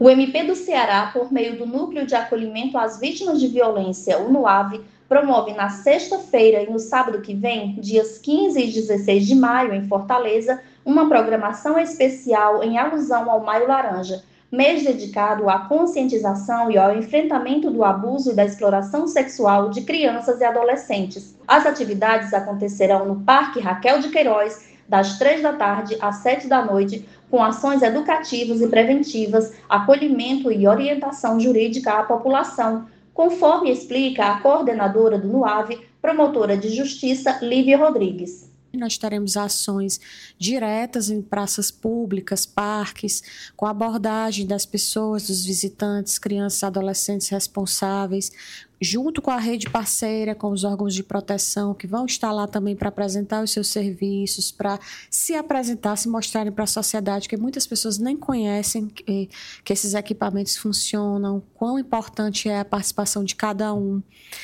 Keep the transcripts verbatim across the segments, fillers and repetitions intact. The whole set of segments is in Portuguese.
O M P do Ceará, por meio do Núcleo de Acolhimento às Vítimas de Violência, o NUAV, promove na sexta-feira e no sábado que vem, dias quinze e dezesseis de maio, em Fortaleza, uma programação especial em alusão ao Maio Laranja, mês dedicado à conscientização e ao enfrentamento do abuso e da exploração sexual de crianças e adolescentes. As atividades acontecerão no Parque Raquel de Queiroz, das três da tarde às sete da noite, com ações educativas e preventivas, acolhimento e orientação jurídica à população, conforme explica a coordenadora do NUAV, promotora de justiça, Lívia Rodrigues. Nós teremos ações diretas em praças públicas, parques, com abordagem das pessoas, dos visitantes, crianças e adolescentes responsáveis, junto com a rede parceira, com os órgãos de proteção, que vão estar lá também para apresentar os seus serviços, para se apresentar, se mostrarem para a sociedade, que muitas pessoas nem conhecem que, que esses equipamentos funcionam, quão importante é a participação de cada um.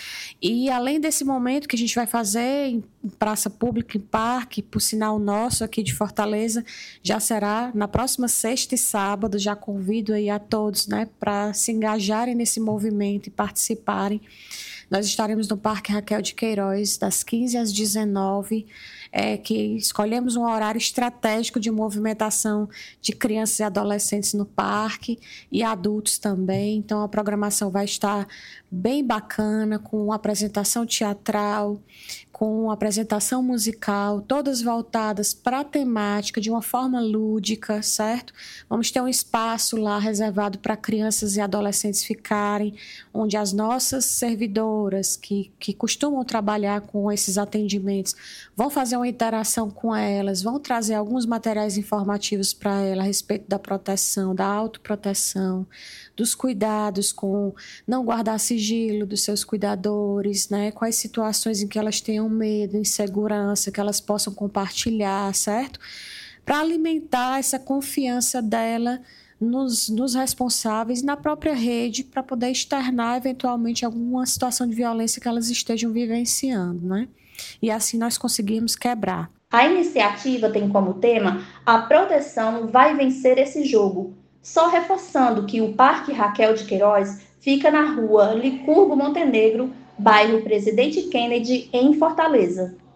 E além desse momento que a gente vai fazer em praça pública, em parque, por sinal nosso aqui de Fortaleza, já será na próxima sexta e sábado. Já convido aí a todos, né, para se engajarem nesse movimento e participarem. Nós estaremos no Parque Raquel de Queiroz, das quinze às dezenove, é, que escolhemos um horário estratégico de movimentação de crianças e adolescentes no parque e adultos também. Então, a programação vai estar bem bacana, com apresentação teatral, com apresentação musical, todas voltadas para a temática de uma forma lúdica, certo? Vamos ter um espaço lá reservado para crianças e adolescentes ficarem, onde as nossas servidoras que, que costumam trabalhar com esses atendimentos vão fazer uma interação com elas, vão trazer alguns materiais informativos para elas a respeito da proteção, da autoproteção, dos cuidados com não guardar sigilo dos seus cuidadores, né? Quais situações em que elas tenham medo, insegurança, que elas possam compartilhar, certo? Para alimentar essa confiança dela nos, nos responsáveis, na própria rede, para poder externar eventualmente alguma situação de violência que elas estejam vivenciando, né? E assim nós conseguimos quebrar. A iniciativa tem como tema "A proteção vai vencer esse jogo", só reforçando que o Parque Raquel de Queiroz fica na rua Licurgo Montenegro, bairro Presidente Kennedy, em Fortaleza.